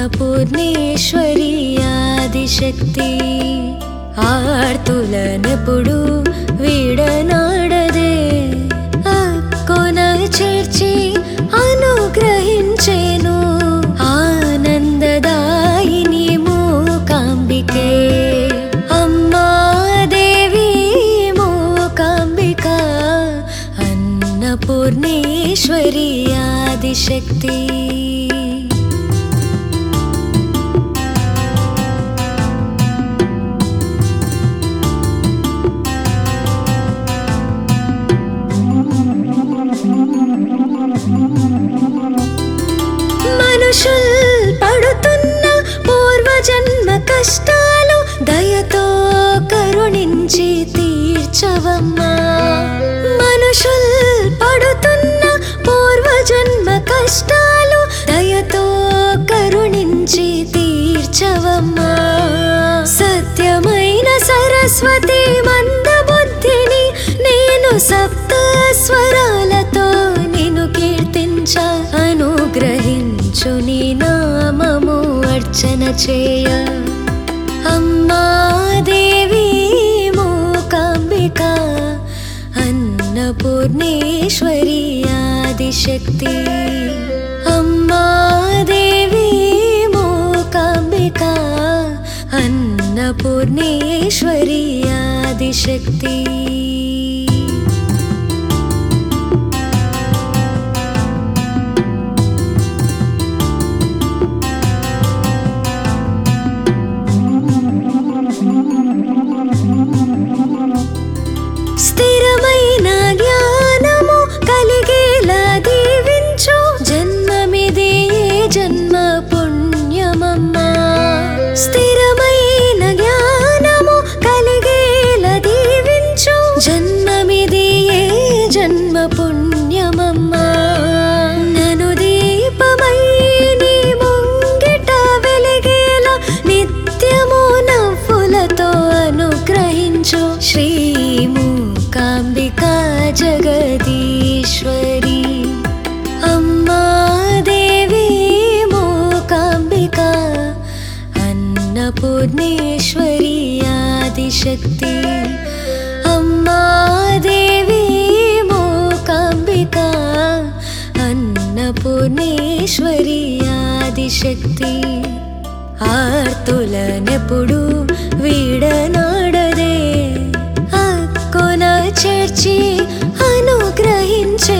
అన్నపూర్ణేశ్వరి ఆదిశక్తి ఆర్తులనెప్పుడు వీడనాడదే అక్కున చేర్చి అనుగ్రహించేను ఆనందదాయిని మూకాంబికే అమ్మా దేవి మూకాంబిక అన్నపూర్ణేశ్వరి ఆదిశక్తి మనుషుల్ పడుతున్న పూర్వజన్మ కష్టాలు దయతో కరుణించి తీర్చవమ్మా మనుషుల్ పడుతున్న పూర్వజన్మ కష్టాలు దయతో కరుణించి తీర్చవమ్మా సత్యమైన సరస్వతి మందబుద్ధిని నేను సప్త స్వరాలతో నిన్ను కీర్తించ అనుగ్రహించు నీ నామము అర్చన చేయ అమ్మా దేవి మూకాంబిక అన్నపూర్ణేశ్వరి ఆదిశక్తి అమ్మా దేవి మూకాంబిక అన్నపూర్ణేశ్వరి ఆదిశక్తి స్థిరమైన జ్ఞానము కలిగేలా దీవించు జన్మమిది ఏ జన్మ పుణ్యమమ్మా స్థిరమైన జ్ఞానము కలిగేలా దీవించు జన్మమిది ఏ జన్మ పుణ్యమమ్మా నను దీపమై నీ ముంగిట వెలిగేలా నిత్యము నవ్వులతో అనుగ్రహించు శ్రీ మూకాంబికా జగదీశ్వరి అమ్మా దేవి మూకాంబిక అన్నపూర్ణేశ్వరి ఆదిశక్తి అమ్మా దేవి మూకాంబిక అన్నపూర్ణేశ్వరి ఆదిశక్తి ఆర్తులనెప్పుడు వీడనాడదే అక్కున చేర్చి అనుగ్రహించే